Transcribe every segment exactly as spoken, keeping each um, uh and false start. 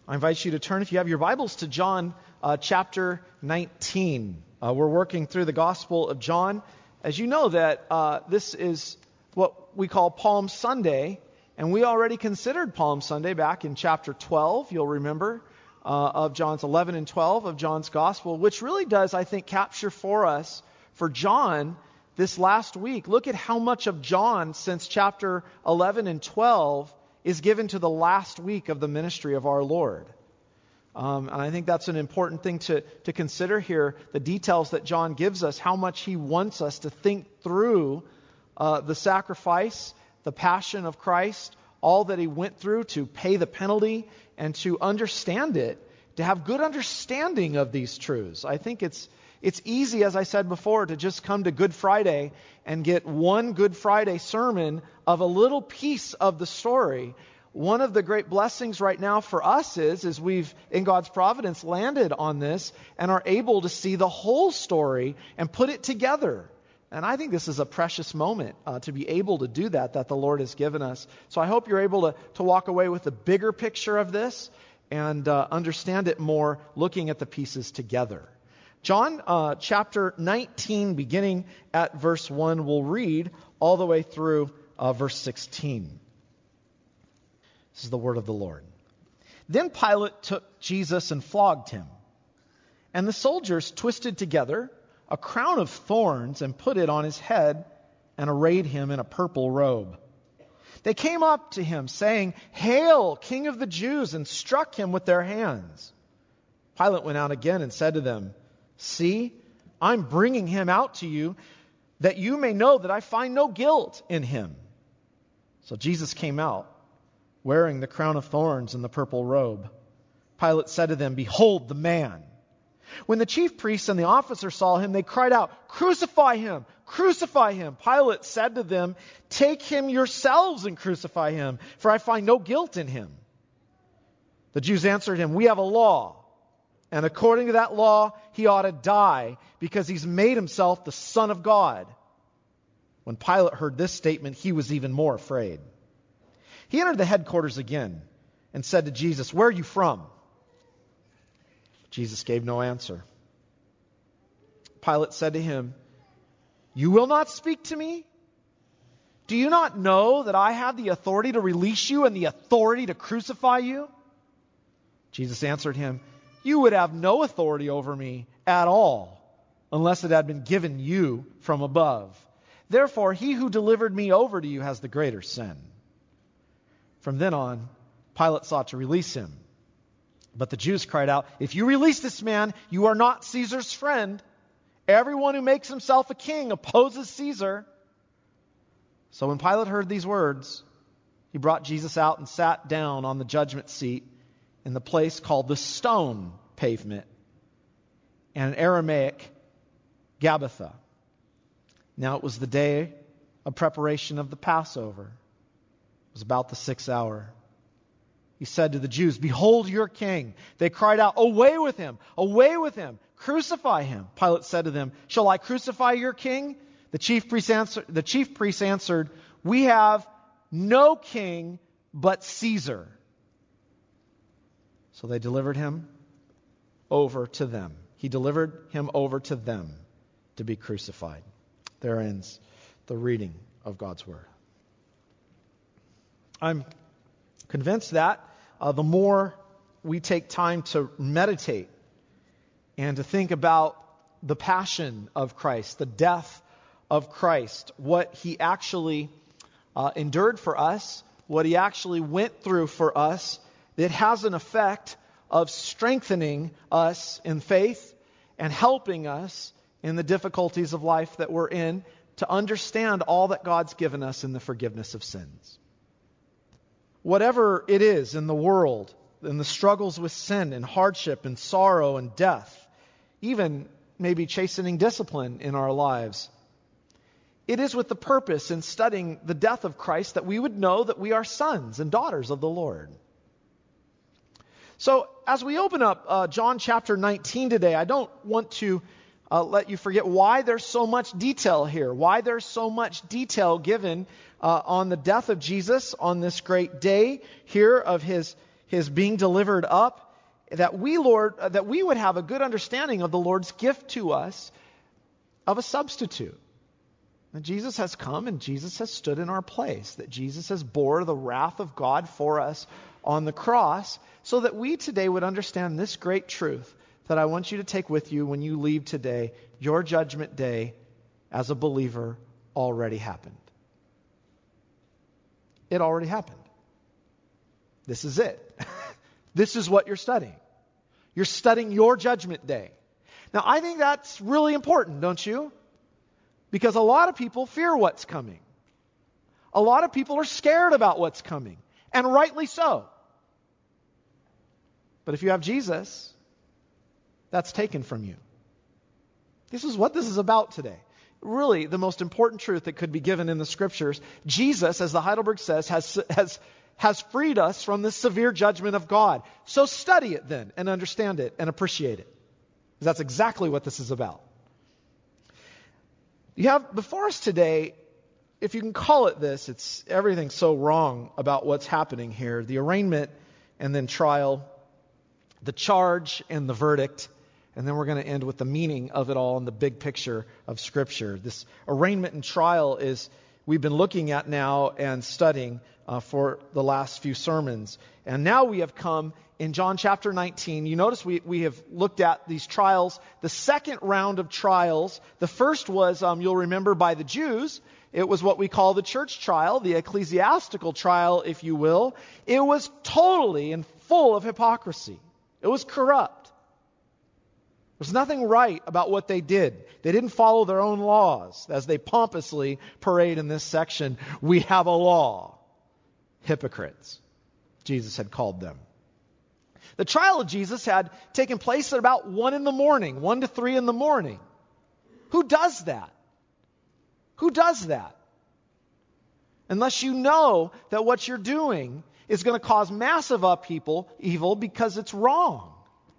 I invite you to turn, if you have your Bibles, to John uh, chapter nineteen. Uh, we're working through the Gospel of John. As you know that uh, this is what we call Palm Sunday, and we already considered Palm Sunday back in chapter twelve, you'll remember, uh, of John's eleven and twelve of John's Gospel, which really does, I think, capture for us, for John, this last week. Look at how much of John, since chapter eleven and twelve, is given to the last week of the ministry of our Lord. Um, and I think that's an important thing to, to consider here, the details that John gives us, how much he wants us to think through uh, the sacrifice, the passion of Christ, all that he went through to pay the penalty and to understand it, to have good understanding of these truths. I think it's It's easy, as I said before, to just come to Good Friday and get one Good Friday sermon of a little piece of the story. One of the great blessings right now for us is, is we've, in God's providence, landed on this and are able to see the whole story and put it together. And I think this is a precious moment uh, to be able to do that, that the Lord has given us. So I hope you're able to, to walk away with the bigger picture of this and uh, understand it more looking at the pieces together. John uh, chapter nineteen, beginning at verse one, we'll read all the way through uh, verse sixteen. This is the word of the Lord. Then Pilate took Jesus and flogged him. And the soldiers twisted together a crown of thorns and put it on his head and arrayed him in a purple robe. They came up to him saying, "Hail, King of the Jews," and struck him with their hands. Pilate went out again and said to them, "See, I'm bringing him out to you, that you may know that I find no guilt in him." So Jesus came out, wearing the crown of thorns and the purple robe. Pilate said to them, "Behold the man." When the chief priests and the officers saw him, they cried out, "Crucify him! Crucify him!" Pilate said to them, "Take him yourselves and crucify him, for I find no guilt in him." The Jews answered him, "We have a law. And according to that law, he ought to die because he's made himself the Son of God." When Pilate heard this statement, he was even more afraid. He entered the headquarters again and said to Jesus, "Where are you from?" Jesus gave no answer. Pilate said to him, "You will not speak to me? Do you not know that I have the authority to release you and the authority to crucify you?" Jesus answered him, "You would have no authority over me at all unless it had been given you from above. Therefore, he who delivered me over to you has the greater sin." From then on, Pilate sought to release him. But the Jews cried out, "If you release this man, you are not Caesar's friend. Everyone who makes himself a king opposes Caesar." So when Pilate heard these words, he brought Jesus out and sat down on the judgment seat in the place called the Stone Pavement, and in Aramaic, Gabbatha. Now it was the day of preparation of the Passover. It was about the sixth hour. He said to the Jews, "Behold your king." They cried out, "Away with him! Away with him! Crucify him!" Pilate said to them, "Shall I crucify your king?" The chief priests answered, the chief priests answered, "We have no king but Caesar." So they delivered him over to them. He delivered him over to them to be crucified. There ends the reading of God's Word. I'm convinced that uh, the more we take time to meditate and to think about the passion of Christ, the death of Christ, what he actually uh, endured for us, what he actually went through for us, it has an effect of strengthening us in faith and helping us in the difficulties of life that we're in to understand all that God's given us in the forgiveness of sins. Whatever it is in the world, in the struggles with sin and hardship and sorrow and death, even maybe chastening discipline in our lives, it is with the purpose in studying the death of Christ that we would know that we are sons and daughters of the Lord. So as we open up uh, John chapter nineteen today, I don't want to uh, let you forget why there's so much detail here, why there's so much detail given uh, on the death of Jesus on this great day here of his his being delivered up, that we, Lord, uh, that we would have a good understanding of the Lord's gift to us of a substitute. That Jesus has come and Jesus has stood in our place, that Jesus has bore the wrath of God for us on the cross, so that we today would understand this great truth that I want you to take with you when you leave today. Your judgment day as a believer already happened. It already happened. This is it. This is what you're studying. You're studying your judgment day. Now, I think that's really important, don't you? Because a lot of people fear what's coming. A lot of people are scared about what's coming, and rightly so. But if you have Jesus, that's taken from you. This is what this is about today. Really, the most important truth that could be given in the Scriptures. Jesus, as the Heidelberg says, has, has, has freed us from the severe judgment of God. So study it then, and understand it, and appreciate it. That's exactly what this is about. You have before us today, if you can call it this, it's everything so wrong about what's happening here. The arraignment and then trial, the charge and the verdict, and then we're going to end with the meaning of it all in the big picture of Scripture. This arraignment and trial is we've been looking at now and studying uh, for the last few sermons. And now we have come in John chapter nineteen. You notice we, we have looked at these trials, the second round of trials. The first was, um, you'll remember, by the Jews. It was what we call the church trial, the ecclesiastical trial, if you will. It was totally and full of hypocrisy. It was corrupt. There's nothing right about what they did. They didn't follow their own laws, as they pompously parade in this section. We have a law. Hypocrites, Jesus had called them. The trial of Jesus had taken place at about one in the morning, one to three in the morning. Who does that? Who does that? Unless you know that what you're doing is going to cause massive upheaval, evil, because it's wrong.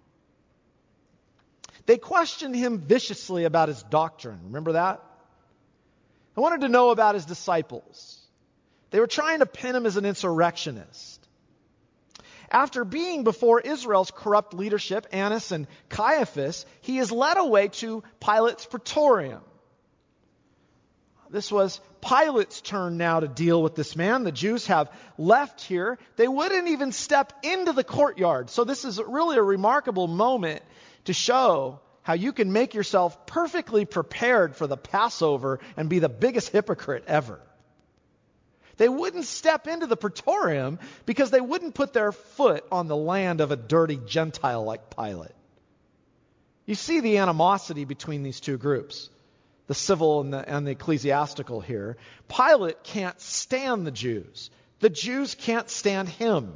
They questioned him viciously about his doctrine. Remember that? They wanted to know about his disciples. They were trying to pin him as an insurrectionist. After being before Israel's corrupt leadership, Annas and Caiaphas, he is led away to Pilate's praetorium. This was Pilate's turn now to deal with this man. The Jews have left here. They wouldn't even step into the courtyard. So this is really a remarkable moment to show how you can make yourself perfectly prepared for the Passover and be the biggest hypocrite ever. They wouldn't step into the praetorium because they wouldn't put their foot on the land of a dirty Gentile like Pilate. You see the animosity between these two groups, the civil and the, and the ecclesiastical here. Pilate can't stand the Jews. The Jews can't stand him.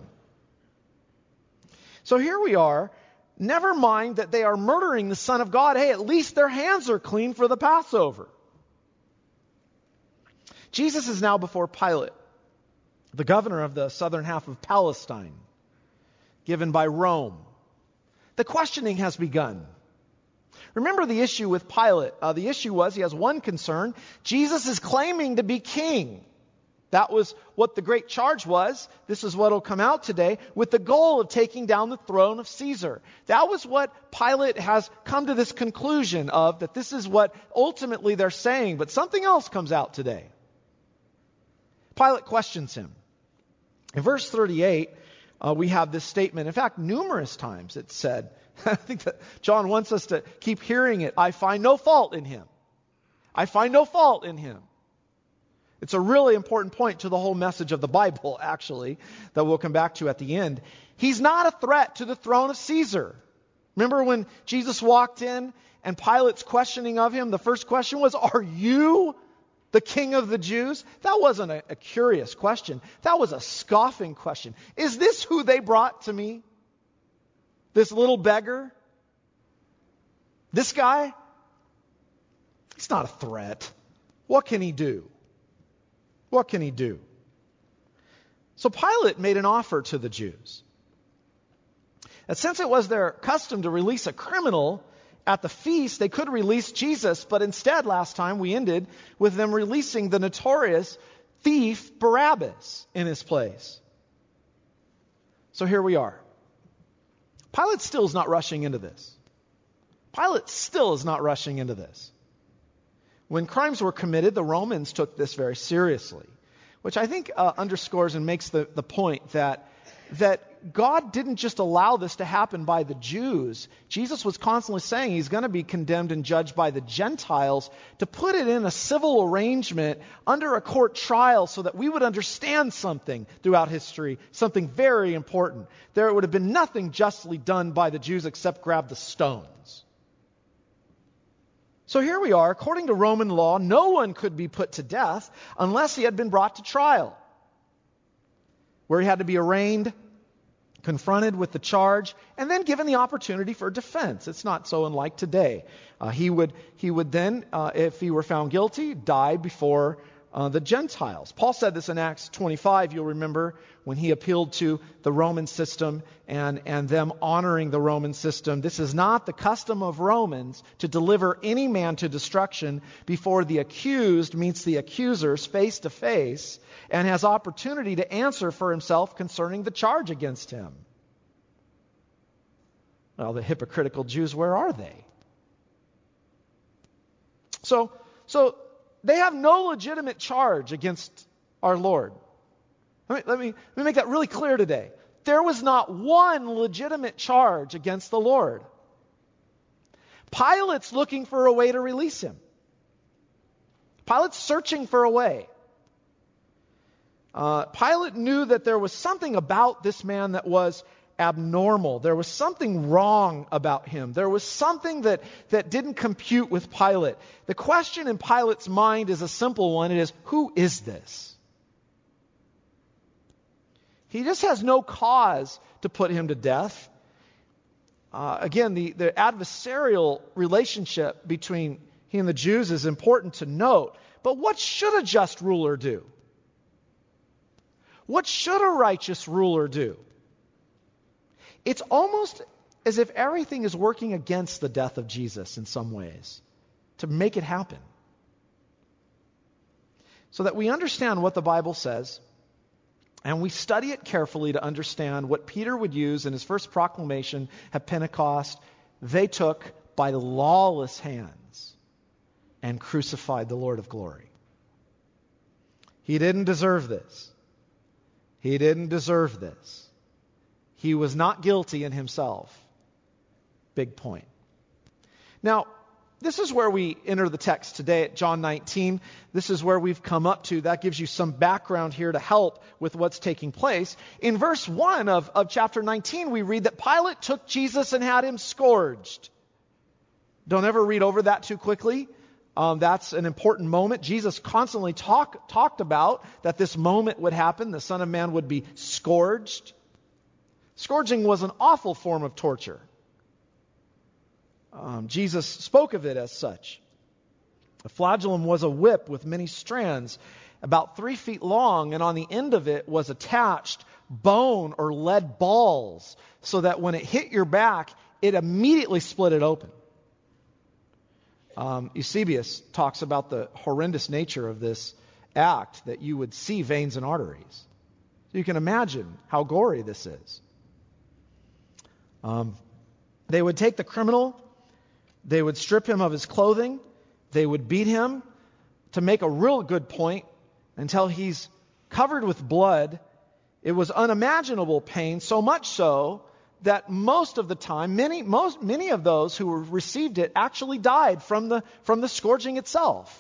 So here we are. Never mind that they are murdering the Son of God. Hey, at least their hands are clean for the Passover. Jesus is now before Pilate, the governor of the southern half of Palestine, given by Rome. The questioning has begun. Remember the issue with Pilate. Uh, the issue was he has one concern. Jesus is claiming to be king. That was what the great charge was. This is what will come out today, with the goal of taking down the throne of Caesar. That was what Pilate has come to this conclusion of, that this is what ultimately they're saying. But something else comes out today. Pilate questions him. In verse thirty-eight, uh, we have this statement. In fact, numerous times it's said. I think that John wants us to keep hearing it. I find no fault in him. I find no fault in him. It's a really important point to the whole message of the Bible, actually, that we'll come back to at the end. He's not a threat to the throne of Caesar. Remember when Jesus walked in and Pilate's questioning of him, the first question was, "Are you the king of the Jews?" That wasn't a, a curious question. That was a scoffing question. Is this who they brought to me? This little beggar? This guy? He's not a threat. What can he do? What can he do? So Pilate made an offer to the Jews. And since it was their custom to release a criminal at the feast, they could release Jesus, but instead, last time we ended with them releasing the notorious thief Barabbas in his place. So here we are. Pilate still is not rushing into this. Pilate still is not rushing into this. When crimes were committed, the Romans took this very seriously, which I think uh, underscores and makes the, the point that, that God didn't just allow this to happen by the Jews. Jesus was constantly saying he's going to be condemned and judged by the Gentiles, to put it in a civil arrangement under a court trial so that we would understand something throughout history, something very important. There would have been nothing justly done by the Jews except grab the stones. So here we are. According to Roman law, no one could be put to death unless he had been brought to trial, where he had to be arraigned, confronted with the charge, and then given the opportunity for defense. It's not so unlike today. Uh, he would he would then, uh, if he were found guilty, die before uh, the Gentiles. Paul said this in Acts twenty-five, you'll remember, when he appealed to the Roman system and, and them honoring the Roman system. This is not the custom of Romans to deliver any man to destruction before the accused meets the accusers face to face and has opportunity to answer for himself concerning the charge against him. Well, the hypocritical Jews, where are they? So, so they have no legitimate charge against our Lord. Let me, let me, let me make that really clear today. There was not one legitimate charge against the Lord. Pilate's looking for a way to release him. Pilate's searching for a way. Uh, Pilate knew that there was something about this man that was abnormal. There was something wrong about him. There was something that, that didn't compute with Pilate. The question in Pilate's mind is a simple one. It is, who is this? He just has no cause to put him to death. Uh, again, the, the adversarial relationship between he and the Jews is important to note. But what should a just ruler do? What should a righteous ruler do? It's almost as if everything is working against the death of Jesus in some ways to make it happen. So that we understand what the Bible says, and we study it carefully to understand what Peter would use in his first proclamation at Pentecost. They took by lawless hands and crucified the Lord of glory. He didn't deserve this. He didn't deserve this. He was not guilty in himself. Big point. Now, this is where we enter the text today at John nineteen. This is where we've come up to. That gives you some background here to help with what's taking place. In verse one of, of chapter nineteen, we read that Pilate took Jesus and had him scourged. Don't ever read over that too quickly. Um, that's an important moment. Jesus constantly talk, talked about that this moment would happen. The Son of Man would be scourged. Scourging was an awful form of torture. Um, Jesus spoke of it as such. A flagellum was a whip with many strands, about three feet long, and on the end of it was attached bone or lead balls, so that when it hit your back, it immediately split it open. Um, Eusebius talks about the horrendous nature of this act, that you would see veins and arteries. So you can imagine how gory this is. Um, they would take the criminal, they would strip him of his clothing, they would beat him to make a real good point until he's covered with blood. It was unimaginable pain, so much so that most of the time, many most many of those who received it actually died from the from the scourging itself.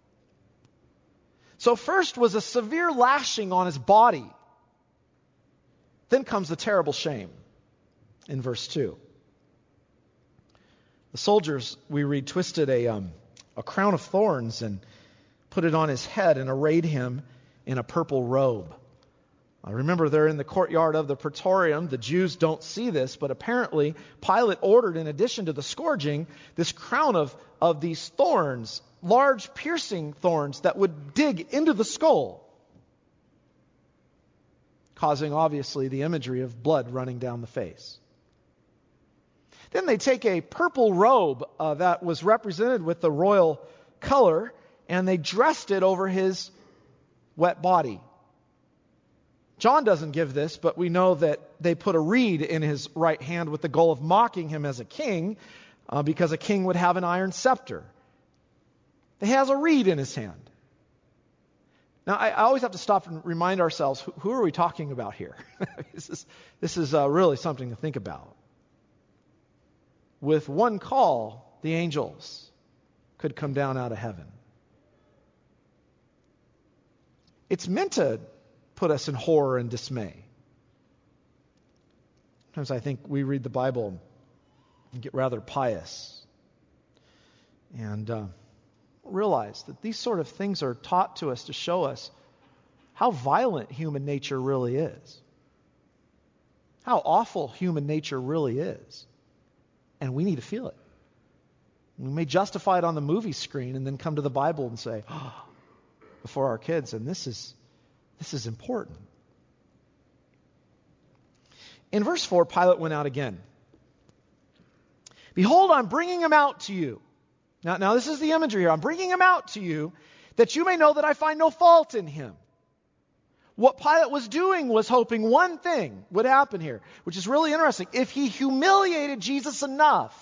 So first was a severe lashing on his body. Then comes the terrible shame in verse two. The soldiers, we read, twisted a um, a crown of thorns and put it on his head and arrayed him in a purple robe. I remember they're in the courtyard of the Praetorium. The Jews don't see this, but apparently Pilate ordered, in addition to the scourging, this crown of, of these thorns, large piercing thorns that would dig into the skull, causing obviously the imagery of blood running down the face. Then they take a purple robe uh, that was represented with the royal color, and they dressed it over his wet body. John doesn't give this, but we know that they put a reed in his right hand with the goal of mocking him as a king, uh, because a king would have an iron scepter. He has a reed in his hand. Now, I, I always have to stop and remind ourselves, who, who are we talking about here? this is, this is uh, really something to think about. With one call, the angels could come down out of heaven. It's meant to put us in horror and dismay. Sometimes I think we read the Bible and get rather pious and uh, realize that these sort of things are taught to us to show us how violent human nature really is, how awful human nature really is, and we need to feel it. We may justify it on the movie screen and then come to the Bible and say, oh, before our kids, and this is this is important. In verse four, Pilate went out again. Behold, I'm bringing him out to you. Now, now this is the imagery here. I'm bringing him out to you that you may know that I find no fault in him. What Pilate was doing was hoping one thing would happen here, which is really interesting. If he humiliated Jesus enough,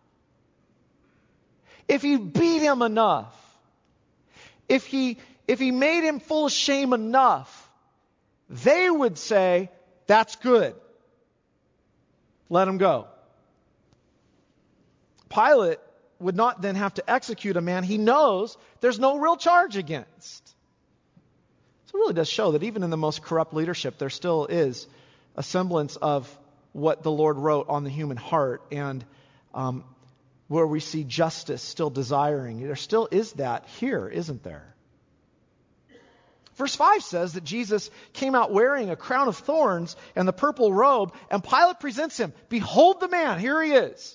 if he beat him enough, if he, if he made him full of shame enough, they would say, that's good. Let him go. Pilate would not then have to execute a man he knows there's no real charge against. So it really does show that even in the most corrupt leadership, there still is a semblance of what the Lord wrote on the human heart, and um, where we see justice still desiring. There still is that here, isn't there? Verse five says that Jesus came out wearing a crown of thorns and the purple robe, and Pilate presents him. Behold the man, here he is.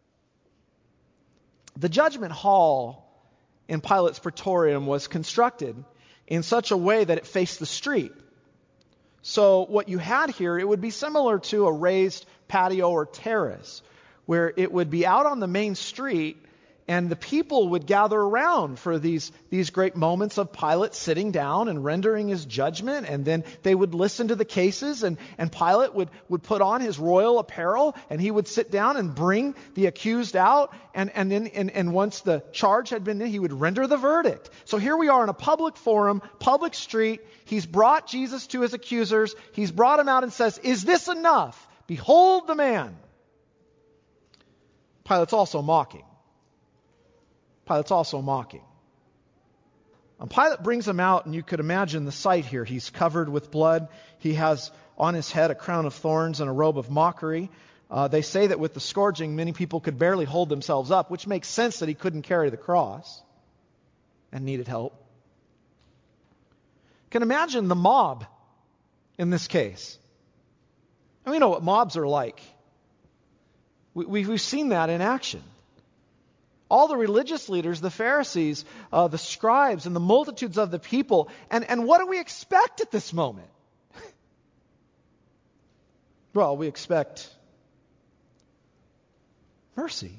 The judgment hall in Pilate's praetorium was constructed in such a way that it faced the street. So what you had here, it would be similar to a raised patio or terrace, where it would be out on the main street, and the people would gather around for these, these great moments of Pilate sitting down and rendering his judgment, and then they would listen to the cases, and, and Pilate would, would put on his royal apparel, and he would sit down and bring the accused out, and, and then and, and once the charge had been in, he would render the verdict. So here we are in a public forum, public street. He's brought Jesus to his accusers. He's brought him out and says, is this enough? Behold the man. Pilate's also mocking. Pilate's also mocking. And Pilate brings him out, and you could imagine the sight here. He's covered with blood. He has on his head a crown of thorns and a robe of mockery. Uh, they say that with the scourging, many people could barely hold themselves up, which makes sense that he couldn't carry the cross and needed help. You can imagine the mob in this case. And we know what mobs are like. We, we, we've seen that in action. All the religious leaders, the Pharisees, uh, the scribes, and the multitudes of the people. And, and what do we expect at this moment? Well, we expect mercy.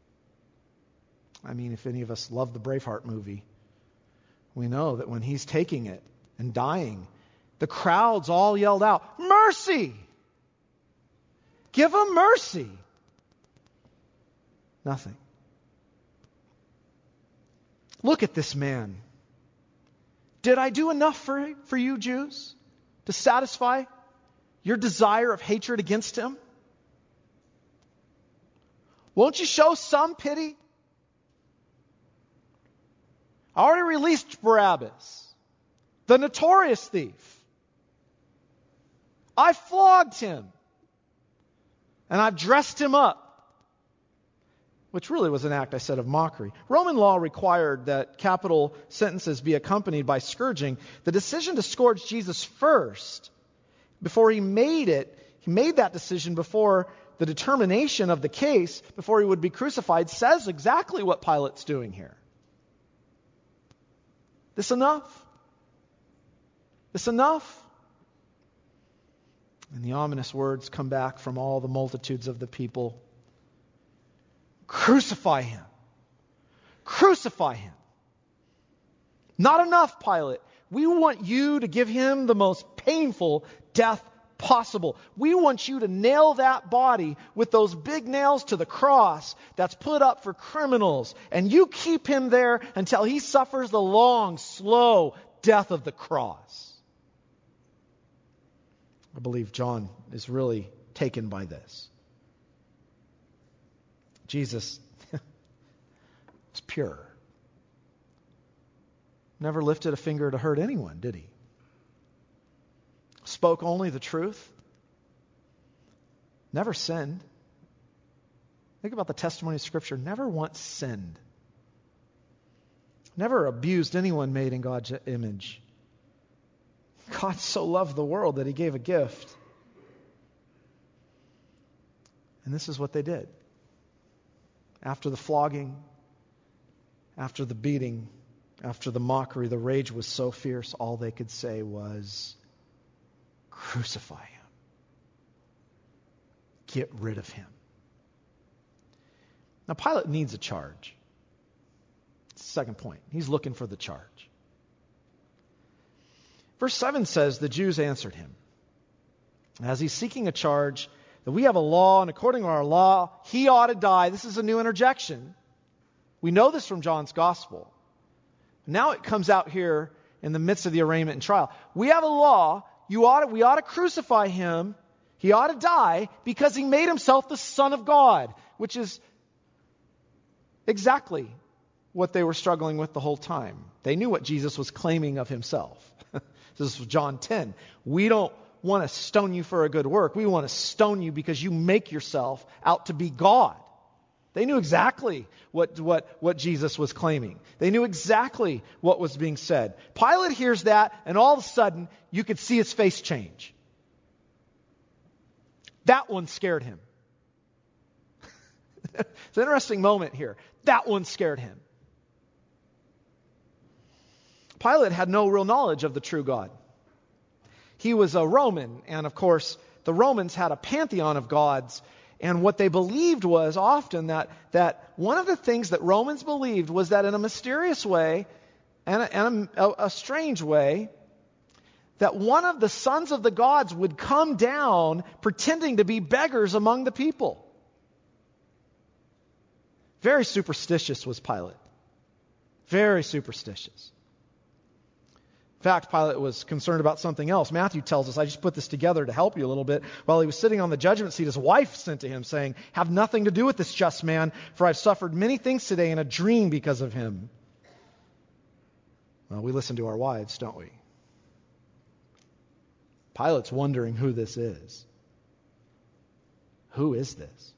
I mean, if any of us love the Braveheart movie, we know that when he's taking it and dying, the crowds all yelled out, mercy! Give him mercy! Nothing. Look at this man. Did I do enough for, for you, Jews, to satisfy your desire of hatred against him? Won't you show some pity? I already released Barabbas, the notorious thief. I flogged him, and I've dressed him up. Which really was an act, I said, of mockery. Roman law required that capital sentences be accompanied by scourging. The decision to scourge Jesus first, before he made it, he made that decision before the determination of the case, before he would be crucified, says exactly what Pilate's doing here. This enough? This enough? And the ominous words come back from all the multitudes of the people. Crucify him. Crucify him. Not enough, Pilate. We want you to give him the most painful death possible. We want you to nail that body with those big nails to the cross that's put up for criminals. And you keep him there until he suffers the long, slow death of the cross. I believe John is really taken by this. Jesus was pure. Never lifted a finger to hurt anyone, did he? Spoke only the truth. Never sinned. Think about the testimony of Scripture. Never once sinned. Never abused anyone made in God's image. God so loved the world that he gave a gift. And this is what they did. After the flogging, after the beating, after the mockery, the rage was so fierce, all they could say was, crucify him. Get rid of him. Now, Pilate needs a charge. It's the second point. He's looking for the charge. Verse seven says, the Jews answered him. As he's seeking a charge, that we have a law, and according to our law, he ought to die. This is a new interjection. We know this from John's gospel. Now it comes out here in the midst of the arraignment and trial. We have a law. You ought to, we ought to crucify him. He ought to die because he made himself the Son of God, which is exactly what they were struggling with the whole time. They knew what Jesus was claiming of himself. This is John ten. We don't want to stone you for a good work. We want to stone you because you make yourself out to be God. They knew exactly what, what, what Jesus was claiming. They knew exactly what was being said. Pilate hears that, and all of a sudden, you could see his face change. That one scared him. It's an interesting moment here. That one scared him. Pilate had no real knowledge of the true God. He was a Roman, and of course, the Romans had a pantheon of gods. And what they believed was often that, that one of the things that Romans believed was that in a mysterious way and, a, and a, a strange way, that one of the sons of the gods would come down pretending to be beggars among the people. Very superstitious was Pilate. Very superstitious. In fact, Pilate was concerned about something else. Matthew tells us, I just put this together to help you a little bit. While he was sitting on the judgment seat, his wife sent to him saying, have nothing to do with this just man, for I've suffered many things today in a dream because of him. Well, we listen to our wives, don't we? Pilate's wondering who this is. Who is this?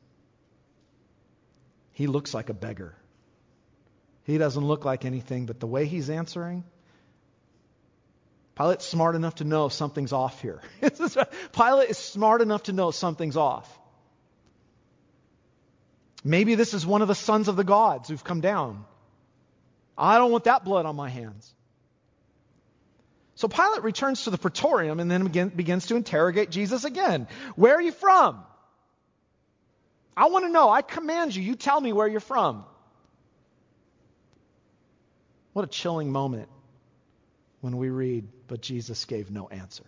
He looks like a beggar. He doesn't look like anything, but the way he's answering, Pilate's smart enough to know something's off here. Pilate is smart enough to know something's off. Maybe this is one of the sons of the gods who've come down. I don't want that blood on my hands. So Pilate returns to the praetorium and then begin, begins to interrogate Jesus again. Where are you from? I want to know. I command you. You tell me where you're from. What a chilling moment when we read, but Jesus gave no answer.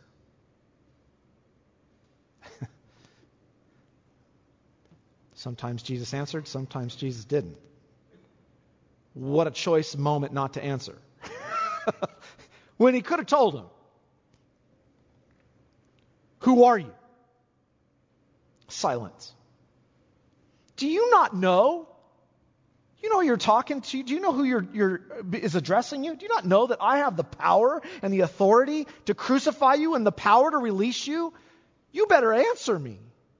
Sometimes Jesus answered, sometimes Jesus didn't. What a choice moment not to answer. When he could have told him, who are you? Silence. Do you not know? You know who you're talking to? Do you know who you're, you're, is addressing you? Do you not know that I have the power and the authority to crucify you and the power to release you? You better answer me.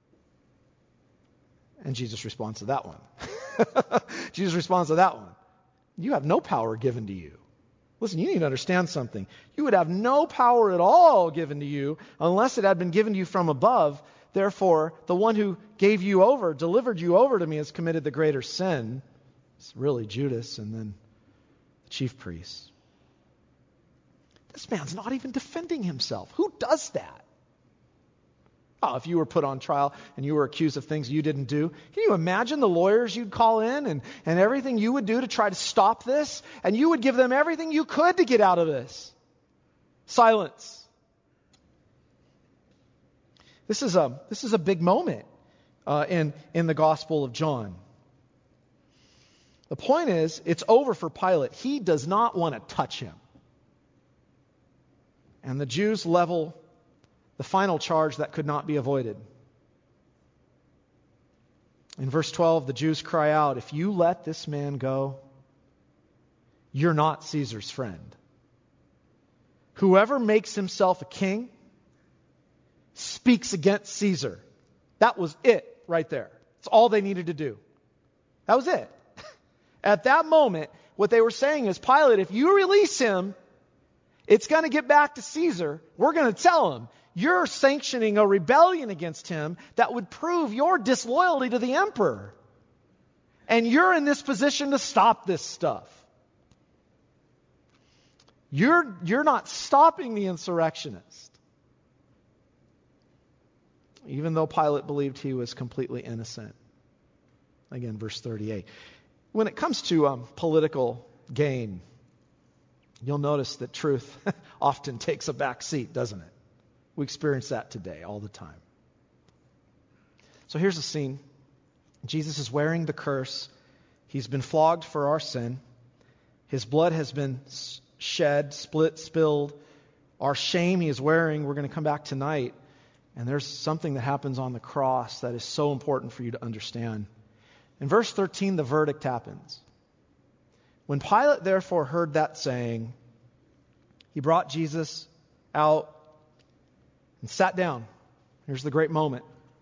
And Jesus responds to that one. Jesus responds to that one. You have no power given to you. Listen, you need to understand something. You would have no power at all given to you unless it had been given to you from above. Therefore, the one who gave you over, delivered you over to me, has committed the greater sin. It's really Judas and then the chief priests. This man's not even defending himself. Who does that? Oh, if you were put on trial and you were accused of things you didn't do, can you imagine the lawyers you'd call in and, and everything you would do to try to stop this? And you would give them everything you could to get out of this. Silence. This is a this is a big moment uh, in in the Gospel of John. The point is, it's over for Pilate. He does not want to touch him. And the Jews level the final charge that could not be avoided. In verse twelve, the Jews cry out, "If you let this man go, you're not Caesar's friend. Whoever makes himself a king speaks against Caesar." That was it right there. That's all they needed to do. That was it. At that moment, what they were saying is, Pilate, if you release him, it's going to get back to Caesar. We're going to tell him you're sanctioning a rebellion against him that would prove your disloyalty to the emperor. And you're in this position to stop this stuff. You're, you're not stopping the insurrectionist. Even though Pilate believed he was completely innocent. Again, verse thirty-eight. When it comes to um, political gain, you'll notice that truth often takes a back seat, doesn't it? We experience that today all the time. So here's the scene. Jesus is wearing the curse. He's been flogged for our sin. His blood has been shed, split, spilled. Our shame he is wearing. We're going to come back tonight. And there's something that happens on the cross that is so important for you to understand. In verse thirteen, the verdict happens. When Pilate therefore heard that saying, he brought Jesus out and sat down. Here's the great moment.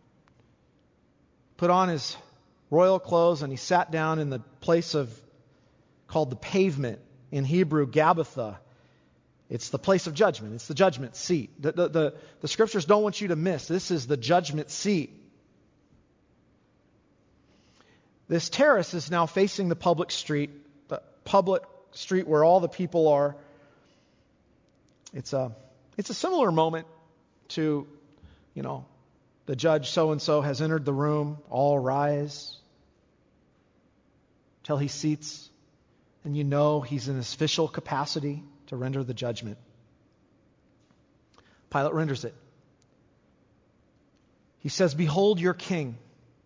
Put on his royal clothes and he sat down in the place of called the pavement, in Hebrew, Gabbatha. It's the place of judgment. It's the judgment seat. The, the, the, the scriptures don't want you to miss. This is the judgment seat. This terrace is now facing the public street, the public street where all the people are. It's a, it's a similar moment to, you know, the judge so-and-so has entered the room, all rise, till he seats, and you know he's in his official capacity to render the judgment. Pilate renders it. He says, "Behold your king."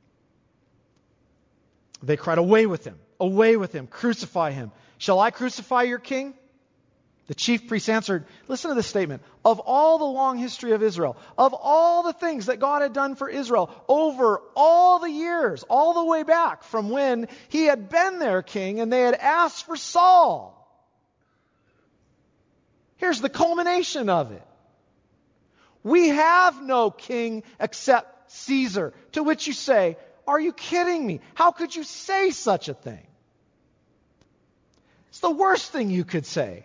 They cried, "Away with him! Away with him! Crucify him! Shall I crucify your king?" The chief priests answered, listen to this statement, "Of all the long history of Israel, of all the things that God had done for Israel over all the years, all the way back from when he had been their king and they had asked for Saul. Here's the culmination of it. We have no king except Caesar." To which you say, "Are you kidding me? How could you say such a thing?" It's the worst thing you could say.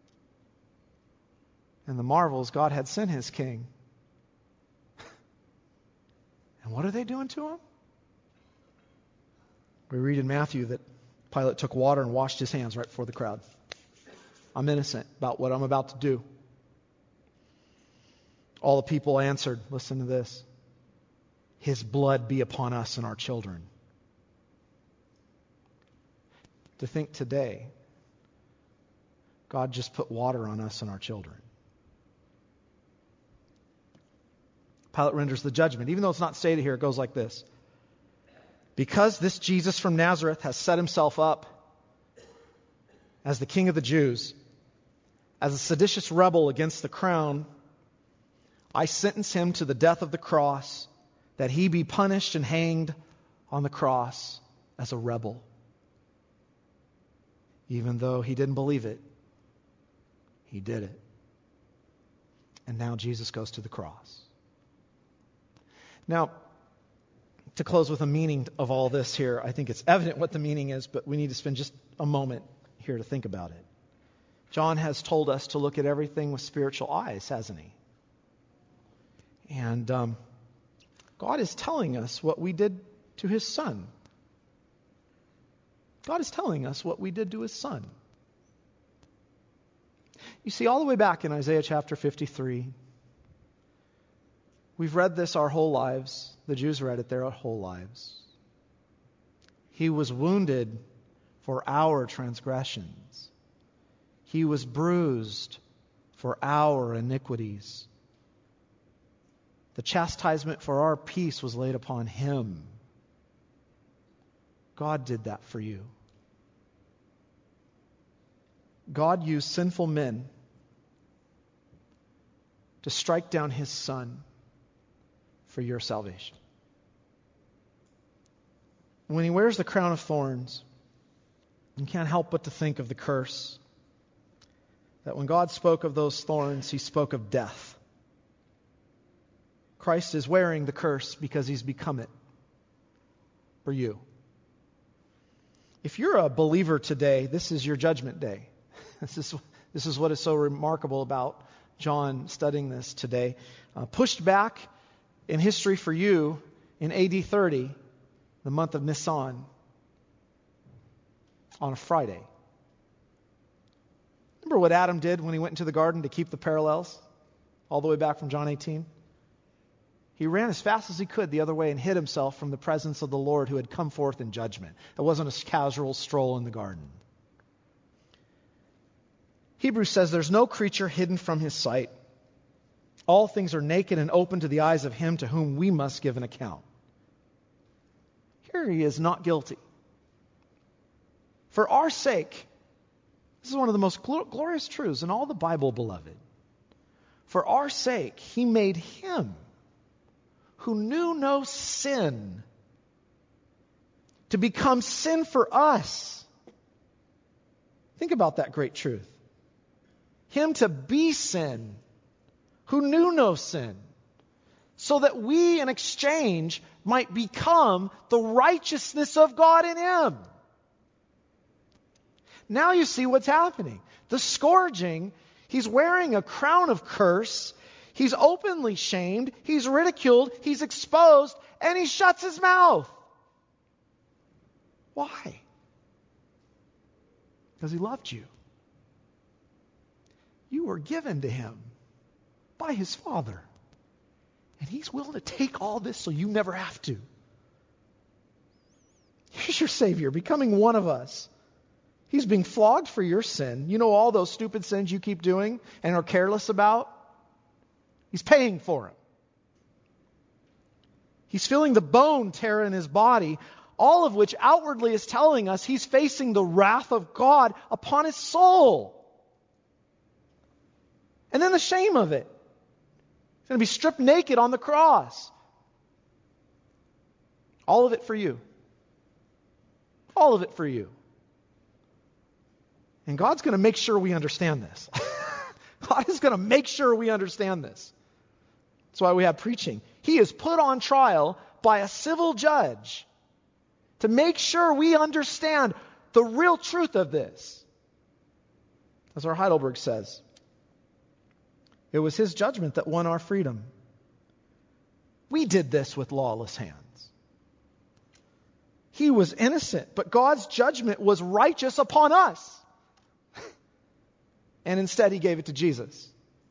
And the marvel is God had sent his king. And what are they doing to him? We read in Matthew that Pilate took water and washed his hands right before the crowd. I'm innocent about what I'm about to do. All the people answered, listen to this, "His blood be upon us and our children." To think today, God just put water on us and our children. Pilate renders the judgment. Even though it's not stated here, it goes like this. "Because this Jesus from Nazareth has set himself up as the King of the Jews, as a seditious rebel against the crown, I sentence him to the death of the cross, that he be punished and hanged on the cross as a rebel." Even though he didn't believe it, he did it. And now Jesus goes to the cross. Now, to close with a meaning of all this here, I think it's evident what the meaning is, but we need to spend just a moment here to think about it. John has told us to look at everything with spiritual eyes, hasn't he? And um, God is telling us what we did to his son. God is telling us what we did to his son. You see, all the way back in Isaiah chapter fifty-three, we've read this our whole lives. The Jews read it their whole lives. He was wounded for our transgressions. He was bruised for our iniquities. The chastisement for our peace was laid upon him. God did that for you. God used sinful men to strike down his Son for your salvation. When he wears the crown of thorns, you can't help but to think of the curse. That when God spoke of those thorns, he spoke of death. Christ is wearing the curse because he's become it for you. If you're a believer today, this is your judgment day. This is, this is what is so remarkable about John studying this today. Uh, pushed back in history for you in A D thirty, the month of Nisan, on a Friday. Remember what Adam did when he went into the garden to keep the parallels all the way back from John eighteen? He ran as fast as he could the other way and hid himself from the presence of the Lord who had come forth in judgment. It wasn't a casual stroll in the garden. Hebrews says there's no creature hidden from his sight. All things are naked and open to the eyes of him to whom we must give an account. Here he is not guilty. For our sake, this is one of the most glorious truths in all the Bible, beloved. For our sake, he made him who knew no sin to become sin for us. Think about that great truth. Him to be sin who knew no sin, so that we in exchange might become the righteousness of God in him. Now you see what's happening. The scourging, he's wearing a crown of curse. He's openly shamed. He's ridiculed. He's exposed. And he shuts his mouth. Why? Because he loved you. You were given to him by his Father. And he's willing to take all this so you never have to. Here's your Savior, becoming one of us. He's being flogged for your sin. You know all those stupid sins you keep doing and are careless about? He's paying for them. He's feeling the bone tear in his body, all of which outwardly is telling us he's facing the wrath of God upon his soul. And then the shame of it. He's going to be stripped naked on the cross. All of it for you. All of it for you. And God's going to make sure we understand this. God is going to make sure we understand this. That's why we have preaching. He is put on trial by a civil judge to make sure we understand the real truth of this. As our Heidelberg says, it was his judgment that won our freedom. We did this with lawless hands. He was innocent, but God's judgment was righteous upon us. And instead he gave it to Jesus.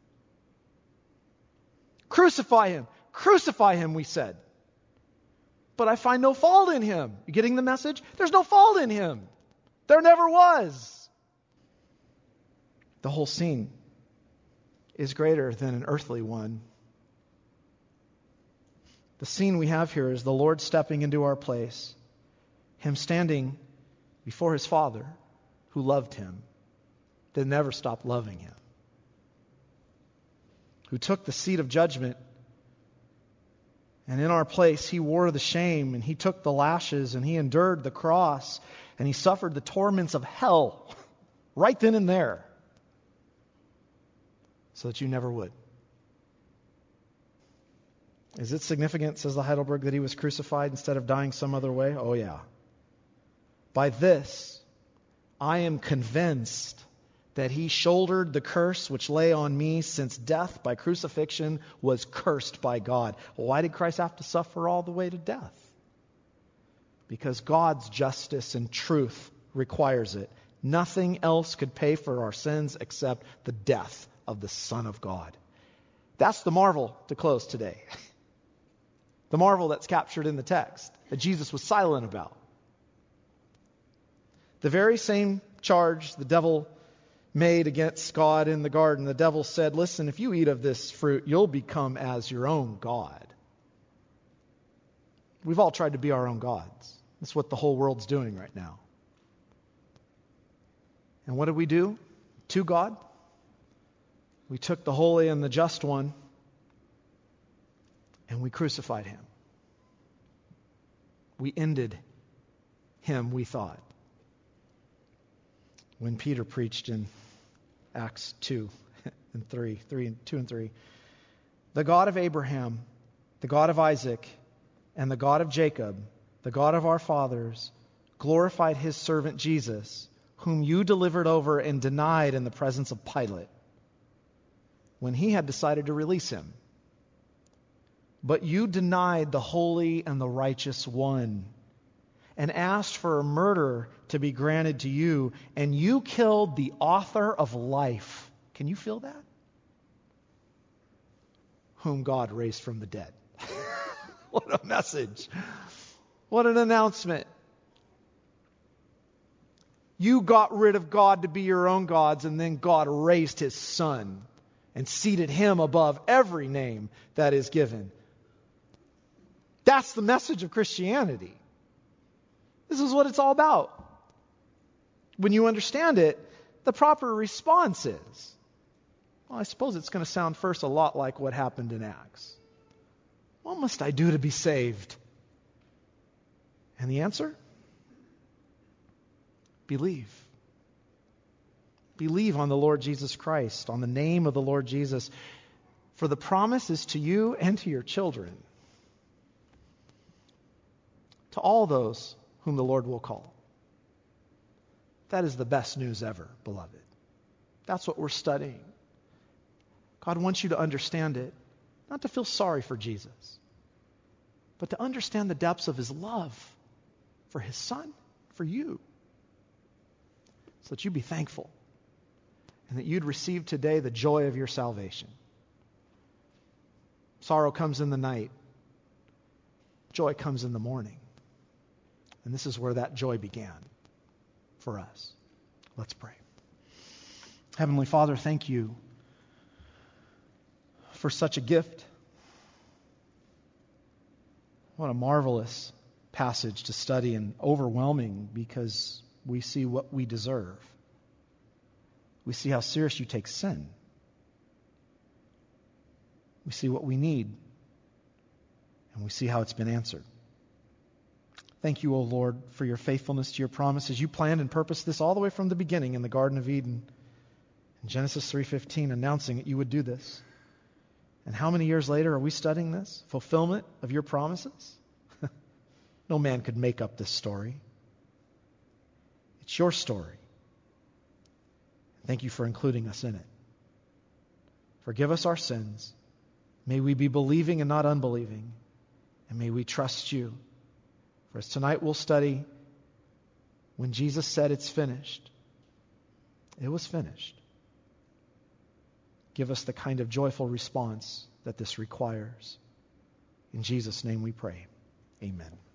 Crucify him. Crucify him, we said. But I find no fault in him. You getting the message? There's no fault in him. There never was. The whole scene is greater than an earthly one. The scene we have here is the Lord stepping into our place. Him standing before his Father who loved him, that never stopped loving him. Who took the seat of judgment, and in our place he wore the shame, and he took the lashes, and he endured the cross, and he suffered the torments of hell right then and there, so that you never would. Is it significant, says the Heidelberg, that he was crucified instead of dying some other way? Oh yeah. By this, I am convinced that he shouldered the curse which lay on me, since death by crucifixion was cursed by God. Why did Christ have to suffer all the way to death? Because God's justice and truth requires it. Nothing else could pay for our sins except the death of the Son of God. That's the marvel to close today. The marvel that's captured in the text that Jesus was silent about. The very same charge the devil made against God in the garden. The devil said, listen, if you eat of this fruit, you'll become as your own God. We've all tried to be our own gods. That's what the whole world's doing right now. And what did we do to God? We took the holy and the just one and we crucified him. We ended him, we thought. When Peter preached in Acts two and three, three and two and three, the God of Abraham, the God of Isaac, and the God of Jacob, the God of our fathers, glorified his servant Jesus, whom you delivered over and denied in the presence of Pilate, when he had decided to release him. But you denied the holy and the righteous one, and asked for a murderer to be granted to you, and you killed the author of life. Can you feel that? Whom God raised from the dead. What a message. What an announcement. You got rid of God to be your own gods, and then God raised his Son and seated him above every name that is given. That's the message of Christianity. This is what it's all about. When you understand it, the proper response is, well, I suppose it's going to sound first a lot like what happened in Acts. What must I do to be saved? And the answer? Believe. Believe on the Lord Jesus Christ, on the name of the Lord Jesus. For the promise is to you and to your children, to all those whom the Lord will call. That is the best news ever, beloved. That's what we're studying. God wants you to understand it, not to feel sorry for Jesus, but to understand the depths of his love for his Son, for you, so that you be thankful and that you'd receive today the joy of your salvation. Sorrow comes in the night. Joy comes in the morning. And this is where that joy began for us. Let's pray. Heavenly Father, thank you for such a gift. What a marvelous passage to study, and overwhelming because we see what we deserve. We see how serious you take sin. We see what we need, and we see how it's been answered. Thank you, O Lord, for your faithfulness to your promises. You planned and purposed this all the way from the beginning in the Garden of Eden. In Genesis three fifteen, announcing that you would do this. And how many years later are we studying this? Fulfillment of your promises? No man could make up this story. It's your story. Thank you for including us in it. Forgive us our sins. May we be believing and not unbelieving. And may we trust you. For as tonight we'll study, when Jesus said it's finished, it was finished. Give us the kind of joyful response that this requires. In Jesus' name we pray. Amen.